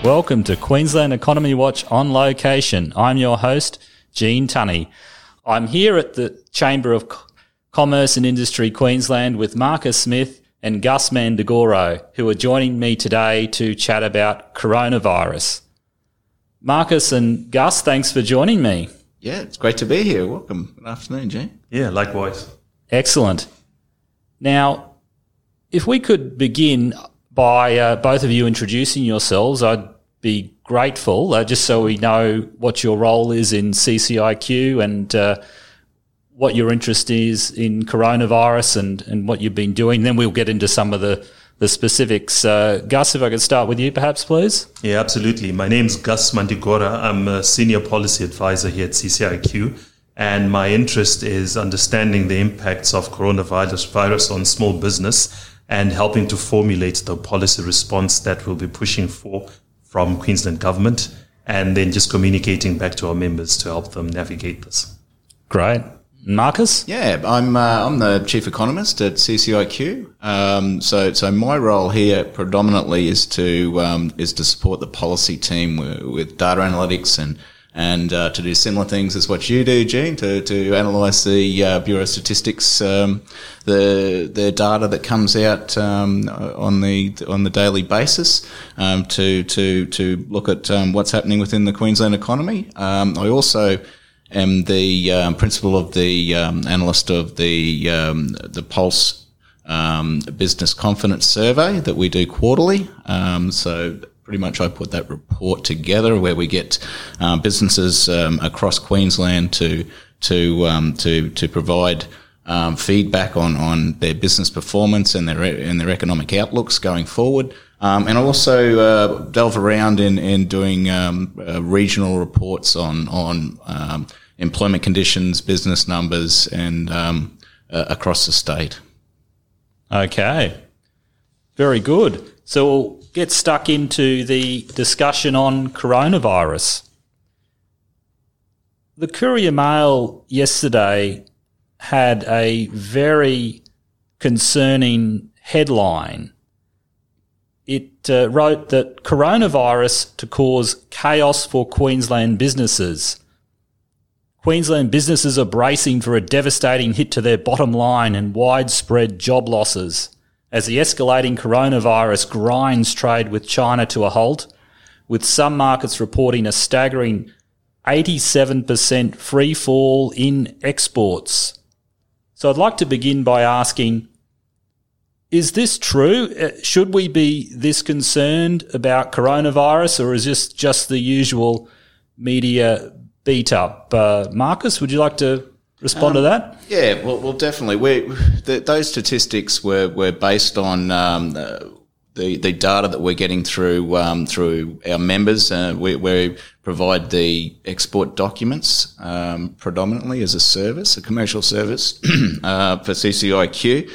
Welcome to Queensland Economy Watch on location. I'm your host, Gene Tunney. I'm here at the Chamber of Commerce and Industry Queensland with Marcus Smith and Gus Mandagoro, who are joining me today to chat about coronavirus. Marcus and Gus, thanks for joining me. Yeah, it's great to be here. Welcome. Good afternoon, Gene. Yeah, likewise. Excellent. Now, if we could begin by both of you introducing yourselves, I'd be grateful, just so we know what your role is in CCIQ and what your interest is in coronavirus and what you've been doing. Then we'll get into some of the specifics. Gus, if I could start with you perhaps, please. Yeah, absolutely. My name's Gus Mandagoro. I'm a senior policy advisor here at CCIQ, and my interest is understanding the impacts of coronavirus on small business and helping to formulate the policy response that we'll be pushing for from Queensland Government, and then just communicating back to our members to help them navigate this. Great. Marcus? Yeah, I'm the chief economist at CCIQ. So my role here predominantly is to support the policy team with data analytics and to do similar things as what you do, Gene, to analyse the Bureau of Statistics, the data that comes out on the daily basis, to look at what's happening within the Queensland economy. I also am the principal of the analyst of the Pulse Business Confidence Survey that we do quarterly. So pretty much I put that report together where we get businesses across Queensland to provide feedback on their business performance and their economic outlooks going forward. And I also delve around in doing regional reports on employment conditions, business numbers, and across the state. Okay. Very good. So we'll get stuck into the discussion on coronavirus. The Courier Mail yesterday had a very concerning headline. It wrote that coronavirus to cause chaos for Queensland businesses. Queensland businesses are bracing for a devastating hit to their bottom line and widespread job losses as the escalating coronavirus grinds trade with China to a halt, with some markets reporting a staggering 87% free fall in exports. So I'd like to begin by asking, is this true? Should we be this concerned about coronavirus, or is this just the usual media beat up? Marcus, would you like to respond to that? Yeah, well, definitely. Those statistics were based on the data that we're getting through our members. We provide the export documents predominantly as a service, a commercial service for CCIQ.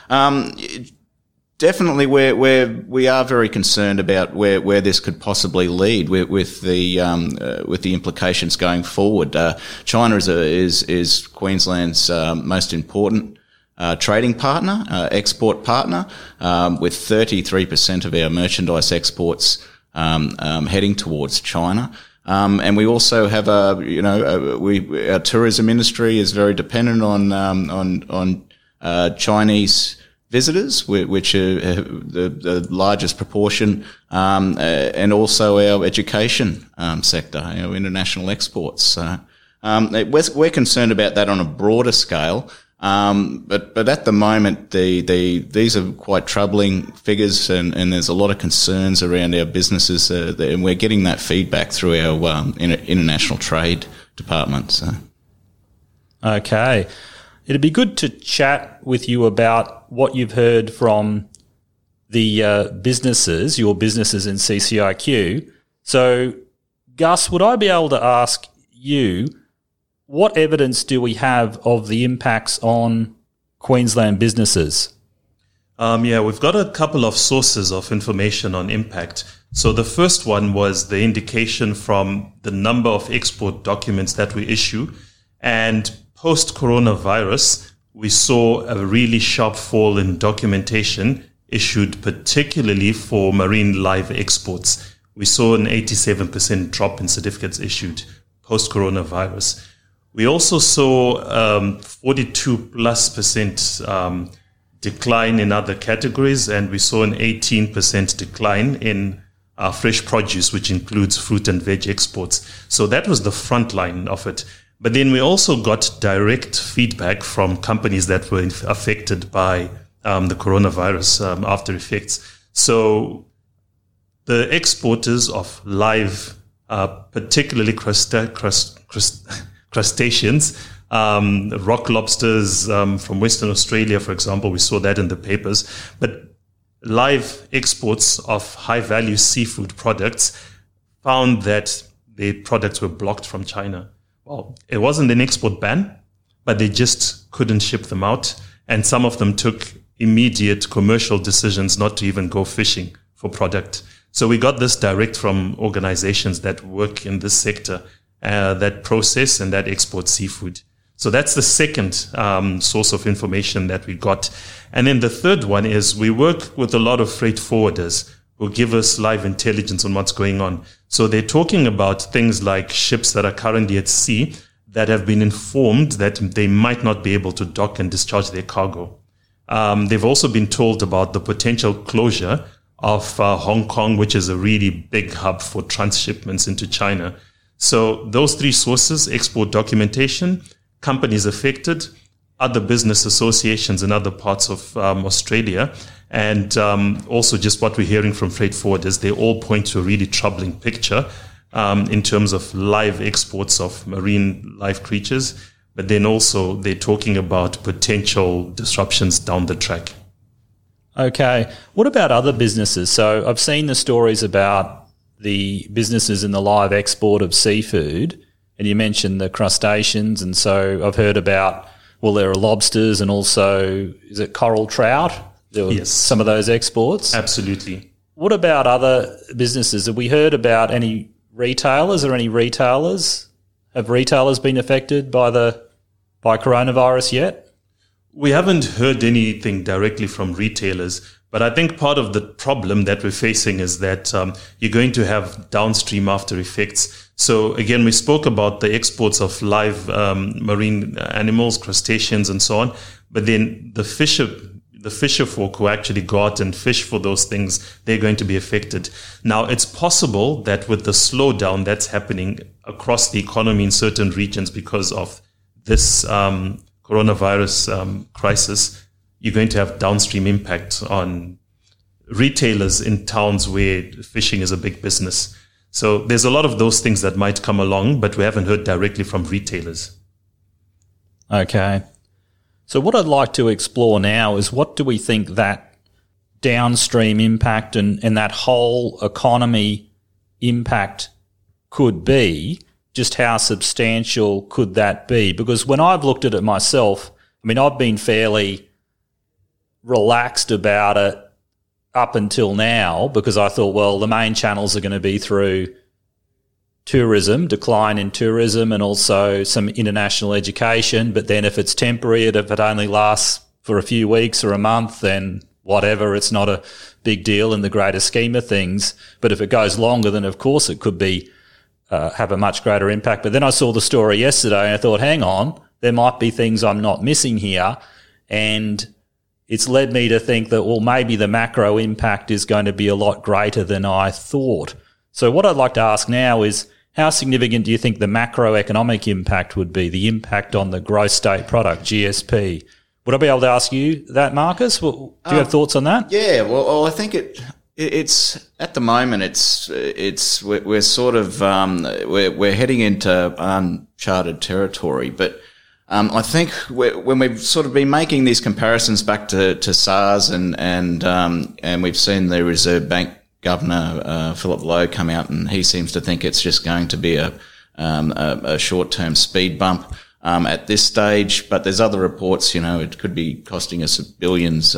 Definitely, we are very concerned about where this could possibly lead with the implications going forward. China is Queensland's most important trading partner, export partner, with 33% of our merchandise exports heading towards China. And we also have our tourism industry is very dependent on Chinese visitors, which are the largest proportion, and also our education sector, our international exports. We're concerned about that on a broader scale, but at the moment, these are quite troubling figures, and there's a lot of concerns around our businesses, and we're getting that feedback through our international trade department. So. Okay. It'd be good to chat with you about what you've heard from the businesses, your businesses in CCIQ. So, Gus, would I be able to ask you, what evidence do we have of the impacts on Queensland businesses? We've got a couple of sources of information on impact. So the first one was the indication from the number of export documents that we issue, and post-coronavirus, we saw a really sharp fall in documentation issued particularly for marine live exports, we saw an 87% drop in certificates issued post-coronavirus. We also saw 42+% decline in other categories, and we saw an 18% decline in fresh produce, which includes fruit and veg exports. So that was the front line of it. But then we also got direct feedback from companies that were affected by the coronavirus after effects. So the exporters of live, particularly crustaceans, rock lobsters from Western Australia, for example, we saw that in the papers. But live exports of high-value seafood products found that their products were blocked from China. Well, it wasn't an export ban, but they just couldn't ship them out. And some of them took immediate commercial decisions not to even go fishing for product. So we got this direct from organizations that work in this sector, that process and that export seafood. So that's the second source of information that we got. And then the third one is we work with a lot of freight forwarders who give us live intelligence on what's going on. So they're talking about things like ships that are currently at sea that have been informed that they might not be able to dock and discharge their cargo. They've also been told about the potential closure of Hong Kong, which is a really big hub for transshipments into China. So those three sources, export documentation, companies affected, other business associations in other parts of Australia, and also just what we're hearing from freight forwarders, they all point to a really troubling picture in terms of live exports of marine live creatures. But then also they're talking about potential disruptions down the track. Okay. What about other businesses? So I've seen the stories about the businesses in the live export of seafood, and you mentioned the crustaceans, and so I've heard about, well, there are lobsters and also, is it coral trout? Yes. Some of those exports? Absolutely. What about other businesses? Have we heard about any retailers or any retailers? Have retailers been affected by coronavirus yet? We haven't heard anything directly from retailers, but I think part of the problem that we're facing is that you're going to have downstream after effects. So again, we spoke about the exports of live marine animals, crustaceans and so on, but then the fisher folk who actually go out and fish for those things, they're going to be affected. Now, it's possible that with the slowdown that's happening across the economy in certain regions because of this coronavirus crisis, you're going to have downstream impact on retailers in towns where fishing is a big business. So there's a lot of those things that might come along, but we haven't heard directly from retailers. Okay. So what I'd like to explore now is what do we think that downstream impact and that whole economy impact could be? Just how substantial could that be? Because when I've looked at it myself, I mean, I've been fairly relaxed about it up until now because I thought, well, the main channels are going to be through tourism, decline in tourism, and also some international education. But then if it's temporary, if it only lasts for a few weeks or a month, then whatever, it's not a big deal in the greater scheme of things. But if it goes longer, then of course it could be have a much greater impact. But then I saw the story yesterday and I thought, hang on, there might be things I'm not missing here. And it's led me to think that, well, maybe the macro impact is going to be a lot greater than I thought. So what I'd like to ask now is, how significant do you think the macroeconomic impact would be, the impact on the gross state product, GSP? Would I be able to ask you that, Marcus? Do you have thoughts on that? Yeah, well, I think it's at the moment we're sort of we're heading into uncharted territory, but I think when we've sort of been making these comparisons back to SARS and we've seen the Reserve Bank Governor Philip Lowe come out, and he seems to think it's just going to be a short-term speed bump at this stage. But there's other reports, it could be costing us billions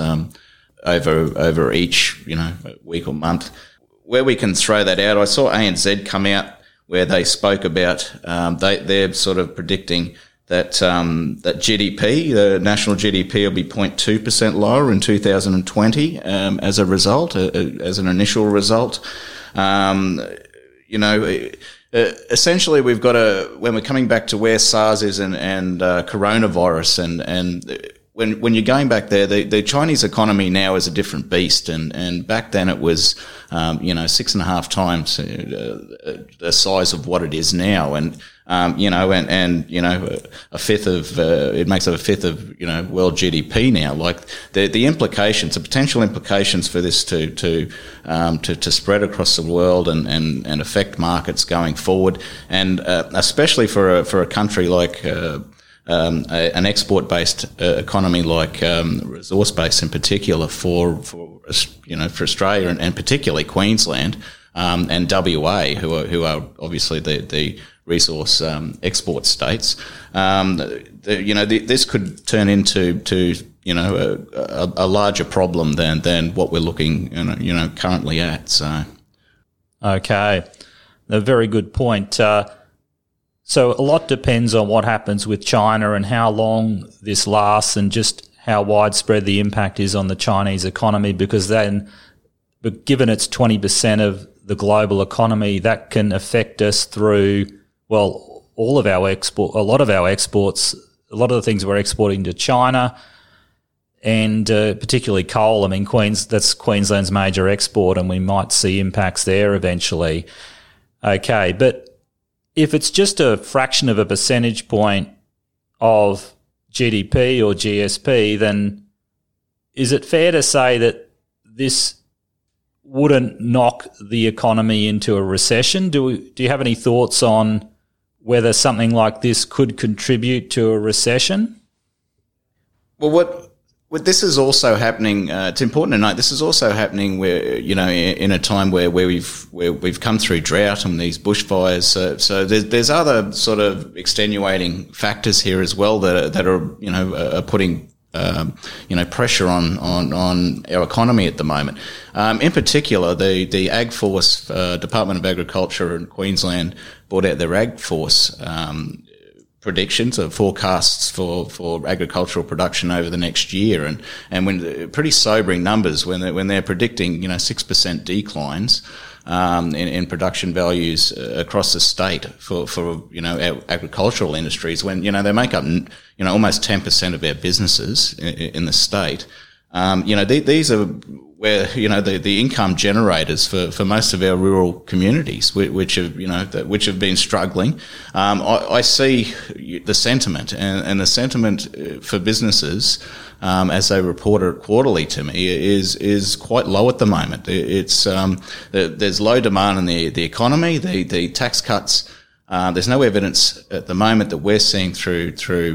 over each week or month. Where we can throw that out, I saw ANZ come out where they spoke about they're sort of predicting that that GDP, the national GDP, will be 0.2% lower in 2020 as a result, as an initial result. Essentially, we've got when we're coming back to where SARS is and coronavirus and when you're going back there, the Chinese economy now is a different beast, and back then it was 6.5 times the size of what it is now, and a fifth of it makes up a fifth of world GDP now. Like the implications, the potential implications for this to spread across the world and affect markets going forward, and especially for a country like an export-based economy like resource-based in particular for Australia and particularly Queensland and WA, who are obviously the resource export states. This could turn into a larger problem than what we're looking currently at. So, okay, a very good point. So a lot depends on what happens with China and how long this lasts and just how widespread the impact is on the Chinese economy, because then, given it's 20% of the global economy, that can affect us through, well, a lot of our exports, a lot of the things we're exporting to China, and particularly coal. I mean, that's Queensland's major export, and we might see impacts there eventually. Okay, but if it's just a fraction of a percentage point of GDP or GSP, then is it fair to say that this wouldn't knock the economy into a recession? Do you have any thoughts on whether something like this could contribute to a recession? Well, what this is also happening. It's important to note this is also happening where in a time where we've come through drought and these bushfires. So there's other sort of extenuating factors here as well that are putting pressure on our economy at the moment. In particular, the AgForce Department of Agriculture in Queensland brought out their AgForce predictions or forecasts for agricultural production over the next year, and when pretty sobering numbers when they're predicting 6% declines in production values across the state for our agricultural industries, when they make up almost 10% of our businesses in the state. These are where the income generators for most of our rural communities, which have been struggling. I see the sentiment and the sentiment for businesses as they report it quarterly to me is quite low at the moment. It's there's low demand in the economy. The tax cuts. There's no evidence at the moment that we're seeing through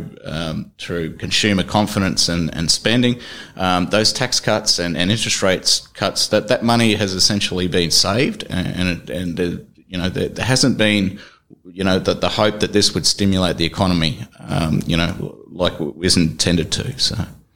consumer confidence and spending. Those tax cuts and interest rates cuts, that money has essentially been saved, and there hasn't been the hope that this would stimulate the economy, like it was intended to. So.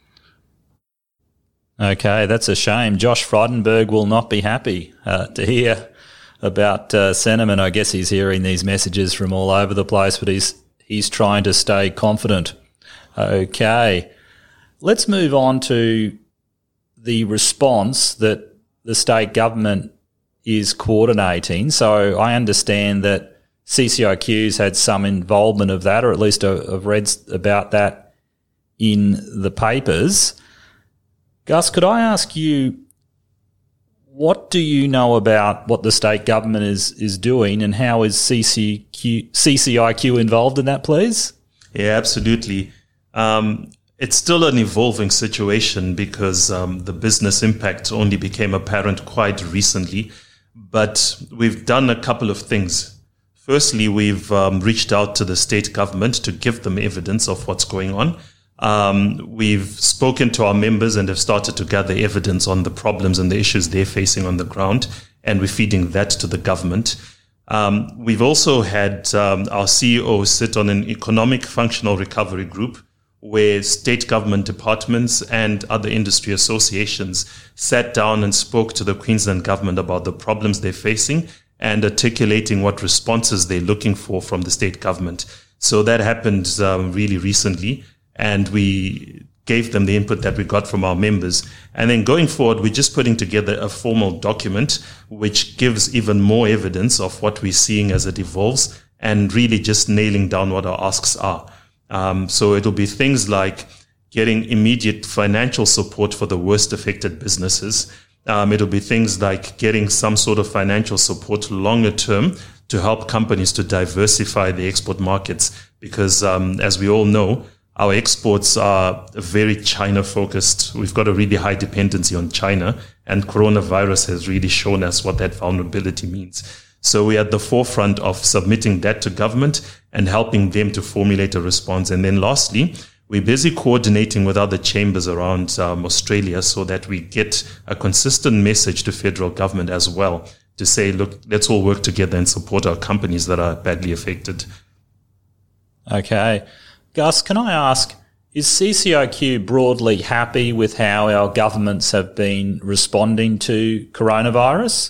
Okay, that's a shame. Josh Frydenberg will not be happy to hear about sentiment. I guess he's hearing these messages from all over the place, but he's trying to stay confident. Okay, let's move on to the response that the state government is coordinating. So I understand that CCIQ's had some involvement of that, or at least I've read about that in the papers. Gus, could I ask you, what do you know about what the state government is doing, and how is CCIQ involved in that, please? Yeah, absolutely. It's still an evolving situation because the business impact only became apparent quite recently. But we've done a couple of things. Firstly, we've reached out to the state government to give them evidence of what's going on. We've spoken to our members and have started to gather evidence on the problems and the issues they're facing on the ground, and we're feeding that to the government. We've also had our CEO sit on an economic functional recovery group where state government departments and other industry associations sat down and spoke to the Queensland government about the problems they're facing and articulating what responses they're looking for from the state government. So that happened really recently. And we gave them the input that we got from our members. And then going forward, we're just putting together a formal document which gives even more evidence of what we're seeing as it evolves and really just nailing down what our asks are. So it'll be things like getting immediate financial support for the worst affected businesses. It'll be things like getting some sort of financial support longer term to help companies to diversify the export markets. Because as we all know, our exports are very China-focused. We've got a really high dependency on China, and coronavirus has really shown us what that vulnerability means. So we're at the forefront of submitting that to government and helping them to formulate a response. And then lastly, we're busy coordinating with other chambers around Australia so that we get a consistent message to federal government as well to say, look, let's all work together and support our companies that are badly affected. Okay. Gus, can I ask, is CCIQ broadly happy with how our governments have been responding to coronavirus?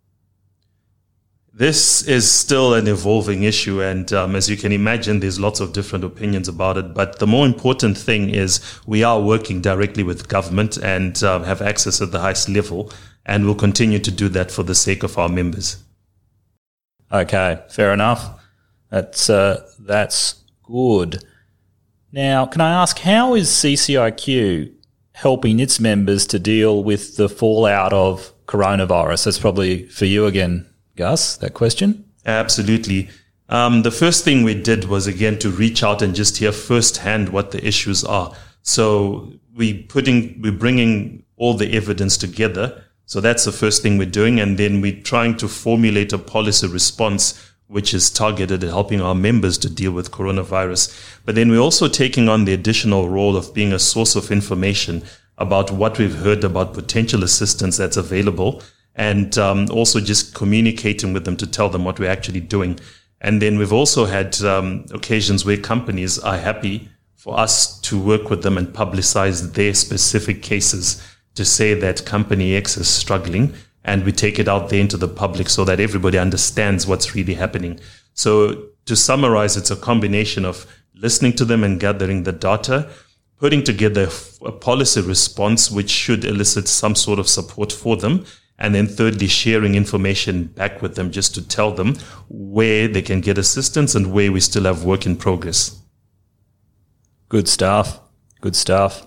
This is still an evolving issue, and as you can imagine, there's lots of different opinions about it. But the more important thing is we are working directly with government and have access at the highest level, and we'll continue to do that for the sake of our members. Okay, fair enough. That's good. Now, can I ask, how is CCIQ helping its members to deal with the fallout of coronavirus? That's probably for you again, Gus, that question. Absolutely. The first thing we did was, again, to reach out and just hear firsthand what the issues are. So we're bringing all the evidence together. So that's the first thing we're doing. And then we're trying to formulate a policy response which is targeted at helping our members to deal with coronavirus. But then we're also taking on the additional role of being a source of information about what we've heard about potential assistance that's available, and also just communicating with them to tell them what we're actually doing. And then we've also had occasions where companies are happy for us to work with them and publicize their specific cases to say that company X is struggling, and we take it out there into the public so that everybody understands what's really happening. So to summarize, it's a combination of listening to them and gathering the data, putting together a policy response which should elicit some sort of support for them, and then thirdly, sharing information back with them just to tell them where they can get assistance and where we still have work in progress. Good stuff. Good stuff.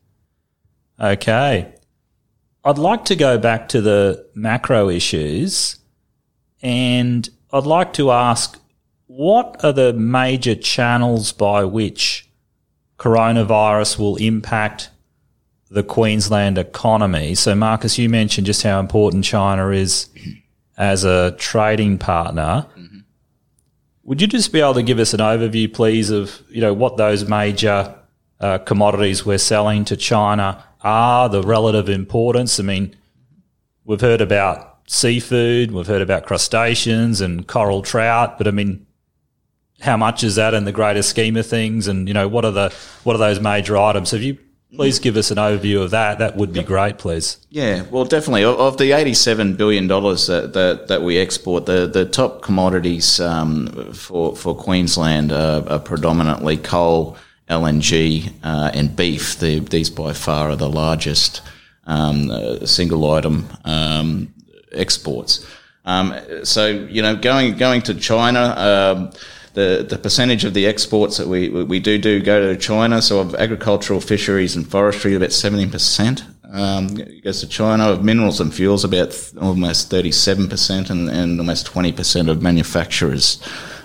Okay. I'd like to go back to the macro issues, and I'd like to ask, what are the major channels by which coronavirus will impact the Queensland economy? So, Marcus, you mentioned just how important China is as a trading partner. Mm-hmm. Would you just be able to give us an overview, please, of what those major commodities we're selling to China are, the relative importance? I mean, we've heard about seafood, we've heard about crustaceans and coral trout, but I mean, how much is that in the greater scheme of things? And what are those major items? If you please give us an overview of that, that would be great, please. Yeah, well, definitely. Of the $87 billion that we export, the top commodities for Queensland are predominantly coal, LNG and beef. These by far are the largest single item exports. So going to China, the percentage of the exports that we do go to China. So of agricultural, fisheries and forestry, about 17% goes to China. Of minerals and fuels, about almost 37%, and almost 20% of manufacturers.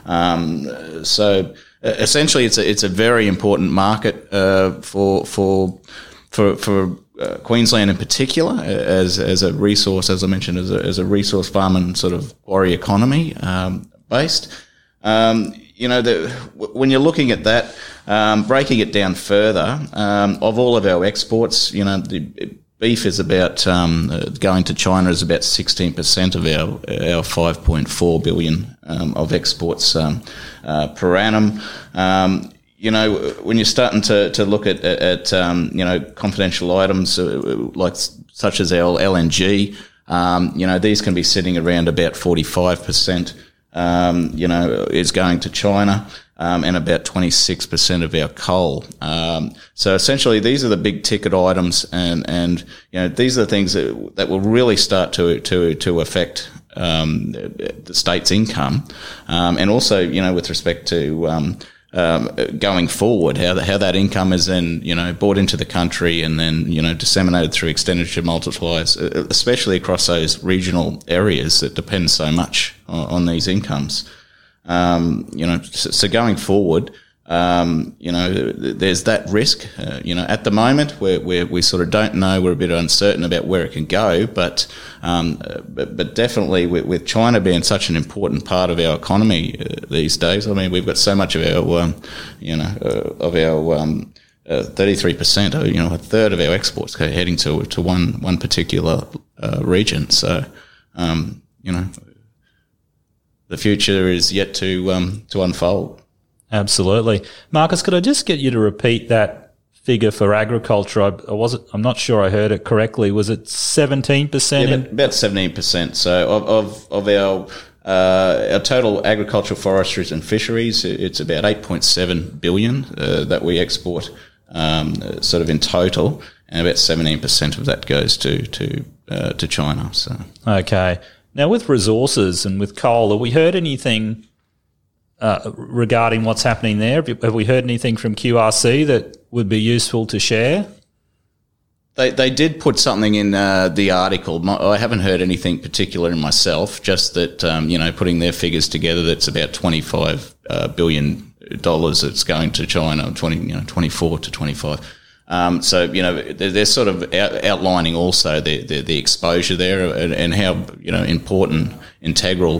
So essentially, it's a very important market for Queensland in particular, as a resource, as I mentioned, as a resource farm and sort of quarry economy based. When you're looking at that, breaking it down further, of all of our exports, the beef is about going to China is about 16% of our 5.4 billion of exports per annum. When you're starting to look at confidential items like such as our LNG, these can be sitting around about 45%. Is going to China. and about 26% of our coal. So essentially, these are the big ticket items, and these are the things that will really start to affect the state's income, and also with respect to going forward, how that income is then brought into the country and then disseminated through expenditure multipliers, especially across those regional areas that depend so much on these incomes. So going forward, there's that risk. At the moment we sort of don't know. We're a bit uncertain about where it can go, but definitely with China being such an important part of our economy these days. I mean, we've got so much of our, 33%, a third of our exports heading to one particular region. So, the future is yet to unfold. Absolutely. Marcus, could I just get you to repeat that figure for agriculture? I'm not sure I heard it correctly. Was it 17%? Yeah, about 17%. So of our total agricultural, forestries and fisheries, it's about 8.7 billion that we export sort of in total, and about 17% of that goes to China. So okay. Now, with resources and with coal, have we heard anything regarding what's happening there? Have we heard anything from QRC that would be useful to share? They did put something in the article. I haven't heard anything particular in myself, just that, putting their figures together, that's about $25 billion that's going to China, 24 to 25. So, they're sort of outlining also the exposure there and how, important, integral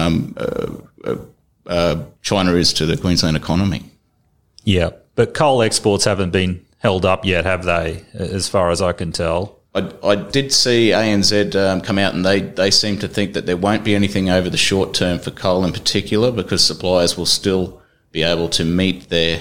China is to the Queensland economy. Yeah, but coal exports haven't been held up yet, have they, as far as I can tell? I did see ANZ come out and they seem to think that there won't be anything over the short term for coal in particular, because suppliers will still be able to meet their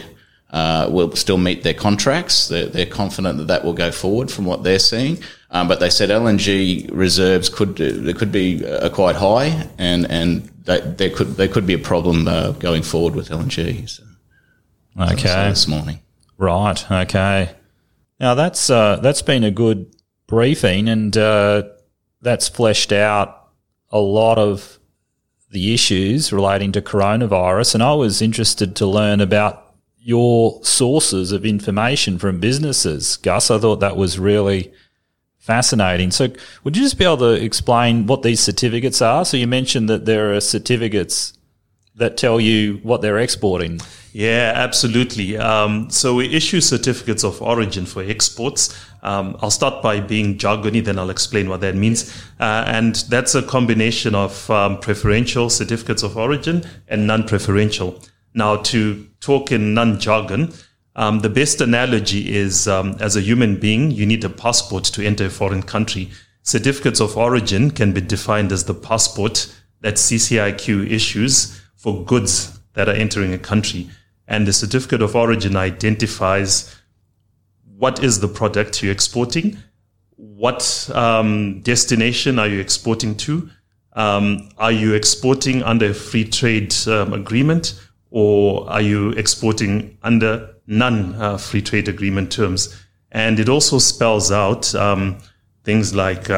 contracts. They're confident that will go forward from what they're seeing. But they said LNG reserves could be quite high, and there could be a problem going forward with LNG. So, okay. This morning. Right. Okay. Now that's been a good briefing, and that's fleshed out a lot of the issues relating to coronavirus. And I was interested to learn about your sources of information from businesses, Gus. I thought that was really fascinating. So would you just be able to explain what these certificates are? So you mentioned that there are certificates that tell you what they're exporting. Yeah, absolutely. So we issue certificates of origin for exports. I'll start by being jargony, then I'll explain what that means. And that's a combination of preferential certificates of origin and non-preferential. Now, to talk in non-jargon, the best analogy is as a human being, you need a passport to enter a foreign country. Certificates of origin can be defined as the passport that CCIQ issues for goods that are entering a country. And the certificate of origin identifies what is the product you're exporting, what destination are you exporting to, are you exporting under a free trade agreement, or are you exporting under non-free trade agreement terms? And it also spells out things like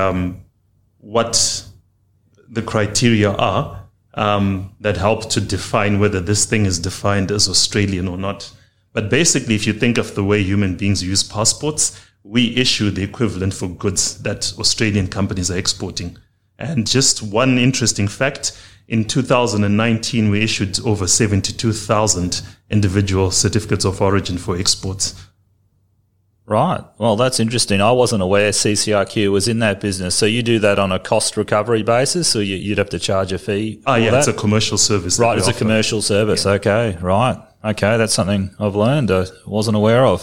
what the criteria are that help to define whether this thing is defined as Australian or not. But basically, if you think of the way human beings use passports, we issue the equivalent for goods that Australian companies are exporting. And just one interesting fact, in 2019, we issued over 72,000 individual certificates of origin for exports. Right. Well, that's interesting. I wasn't aware CCIQ was in that business. So you do that on a cost recovery basis, or you'd have to charge a fee? Yeah, it's a commercial service. Right, it's a commercial service. Yeah. Okay, right. Okay, that's something I've learned I wasn't aware of.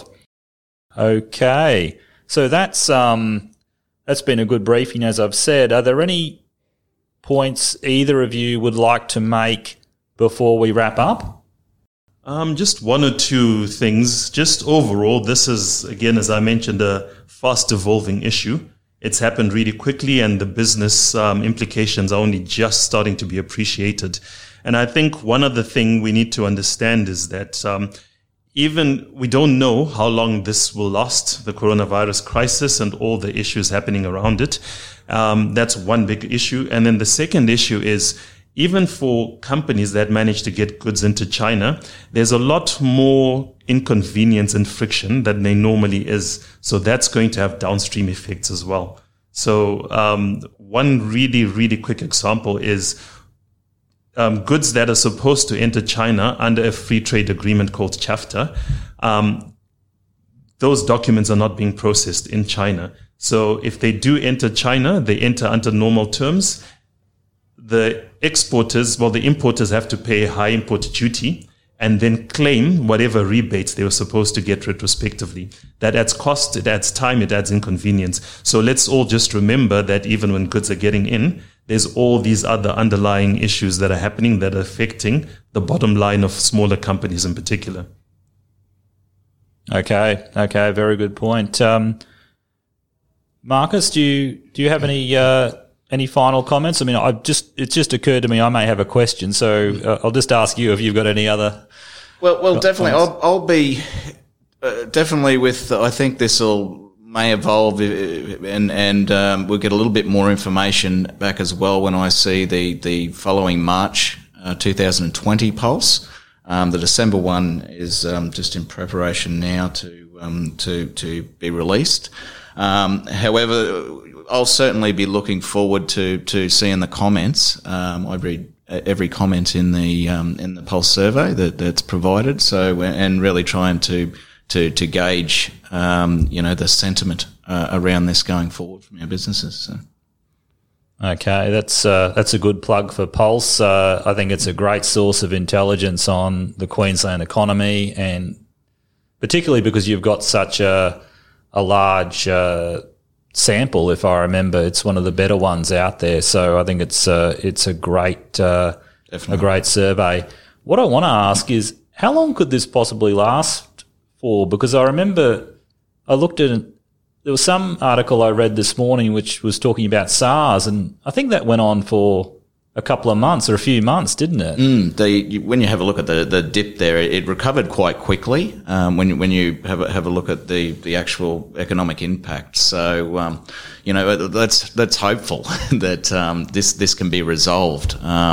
Okay. So that's been a good briefing, as I've said. Are there any points either of you would like to make before we wrap up? Just one or two things. Just overall, this is, again, as I mentioned, a fast evolving issue. It's happened really quickly, and the business implications are only just starting to be appreciated. And I think one other thing we need to understand is that even we don't know how long this will last, the coronavirus crisis and all the issues happening around it. That's one big issue. And then the second issue is, even for companies that manage to get goods into China, there's a lot more inconvenience and friction than there normally is. So that's going to have downstream effects as well. So one really, really quick example is goods that are supposed to enter China under a free trade agreement called CHAFTA. Those documents are not being processed in China. So if they do enter China, they enter under normal terms. The importers have to pay a high import duty and then claim whatever rebates they were supposed to get retrospectively. That adds cost, it adds time, it adds inconvenience. So let's all just remember that even when goods are getting in, there's all these other underlying issues that are happening that are affecting the bottom line of smaller companies in particular. Okay, very good point. Marcus, do you have any final comments? I mean, it's just occurred to me I may have a question, so I'll just ask you if you've got any other. Well, definitely. I'll be definitely with. I think this may evolve, and we'll get a little bit more information back as well when I see the following March 2020 pulse. The December one is just in preparation now to be released. However, I'll certainly be looking forward to seeing the comments. I read every comment in the Pulse survey that's provided. So, and really trying to gauge, the sentiment around this going forward from our businesses. So. Okay, that's a good plug for Pulse. I think it's a great source of intelligence on the Queensland economy, and particularly because you've got such a large sample. If I remember, it's one of the better ones out there. So I think it's a great survey. What I want to ask is, how long could this possibly last for? Because I remember I looked at it. There was some article I read this morning which was talking about SARS, and I think that went on for a couple of months or a few months, didn't it? When you have a look at the dip there, it recovered quite quickly. When you have a look at the actual economic impact, so that's hopeful that this can be resolved.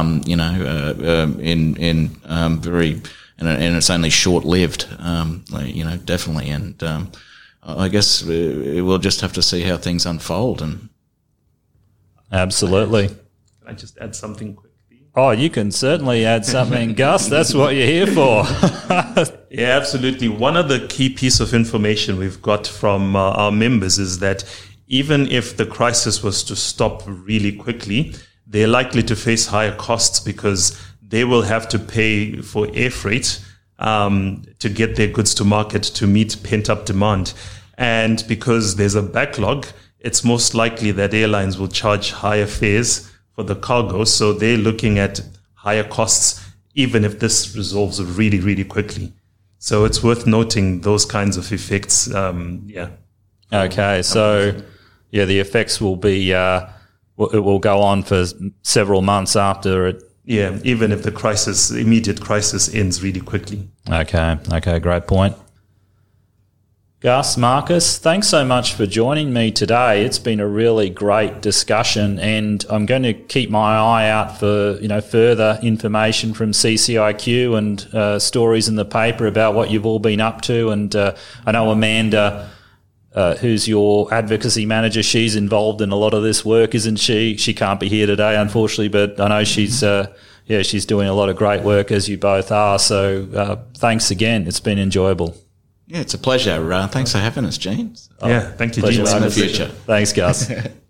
And it's only short lived. Definitely, and I guess we'll just have to see how things unfold. And absolutely. Can I just add something quickly? Oh, you can certainly add something, Gus. That's what you're here for. Yeah, absolutely. One of the key piece of information we've got from our members is that even if the crisis was to stop really quickly, they're likely to face higher costs because they will have to pay for air freight to get their goods to market to meet pent-up demand. And because there's a backlog, it's most likely that airlines will charge higher fares for the cargo. So they're looking at higher costs, even if this resolves really, really quickly. So it's worth noting those kinds of effects. Okay. So, the effects will be, it will go on for several months after it. Yeah, even if the immediate crisis ends really quickly. Okay, great point. Gus, Marcus, thanks so much for joining me today. It's been a really great discussion, and I'm going to keep my eye out for further information from CCIQ and stories in the paper about what you've all been up to. And I know Amanda, who's your advocacy manager, she's involved in a lot of this work, isn't she? She can't be here today, unfortunately, but I know she's doing a lot of great work, as you both are. So thanks again. It's been enjoyable. Yeah, it's a pleasure. Thanks for having us, Gene. Thank you, Gene. In the future. Thanks, Gus.